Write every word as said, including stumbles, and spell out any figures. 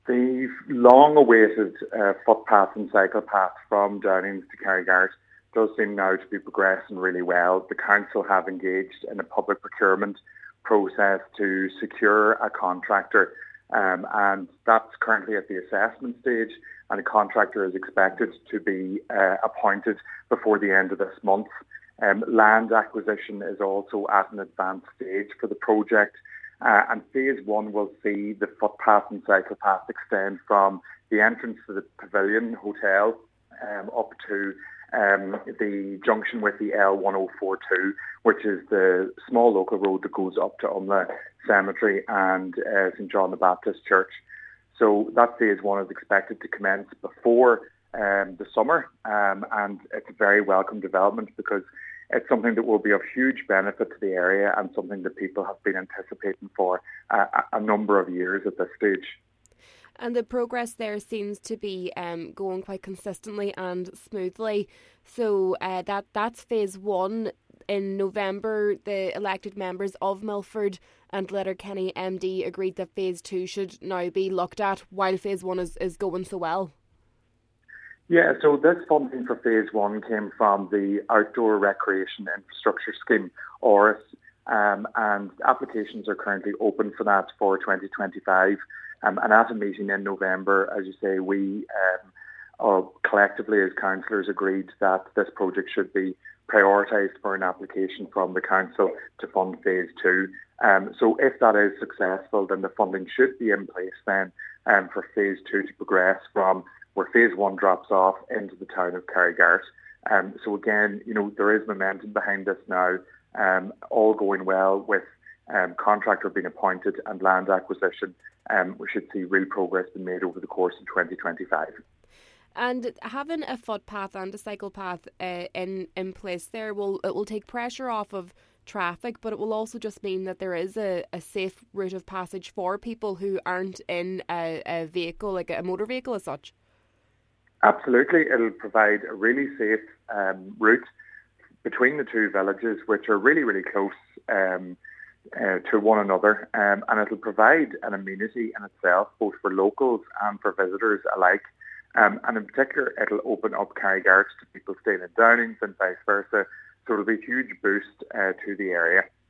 The long-awaited uh, footpath and cycle path from Downings to Carrigart does seem now to be progressing really well. The council have engaged in a public procurement process to secure a contractor, um, and that's currently at the assessment stage, and a contractor is expected to be uh, appointed before the end of this month. Um, land acquisition is also at an advanced stage for the project. Uh, and phase one will see the footpath and cycle path extend from the entrance to the Pavilion Hotel um, up to um, the junction with the L one oh four two, which is the small local road that goes up to Umla Cemetery and uh, Saint John the Baptist Church. So that phase one is expected to commence before um, the summer, um, and it's a very welcome development because it's something that will be of huge benefit to the area and something that people have been anticipating for a, a number of years at this stage. And the progress there seems to be um, going quite consistently and smoothly. So uh, that that's phase one. In November, the elected members of Milford and Letterkenny M D agreed that phase two should now be looked at while phase one is, is going so well. Yeah, so this funding for phase one came from the Outdoor Recreation Infrastructure Scheme, O R I S, um, and applications are currently open for that for twenty twenty-five. Um, and at a meeting in November, as you say, we um, uh, collectively as councillors agreed that this project should be prioritised for an application from the council to fund phase two. Um, so if that is successful, then the funding should be in place then um, for phase two to progress from where phase one drops off into the town of Carrigart. Um, so again, you know, there is momentum behind this now, um, all going well with um, contractor being appointed and land acquisition. Um, we should see real progress being made over the course of twenty twenty-five. And having a footpath and a cycle path uh, in, in place there, will it will take pressure off of traffic, but it will also just mean that there is a, a safe route of passage for people who aren't in a, a vehicle, like a motor vehicle as such. Absolutely. It'll provide a really safe um, route between the two villages, which are really, really close um, uh, to one another. Um, and it'll provide an amenity in itself, both for locals and for visitors alike. Um, and in particular, it'll open up Carrigart to people staying in Downings and vice versa. So it'll be a huge boost uh, to the area.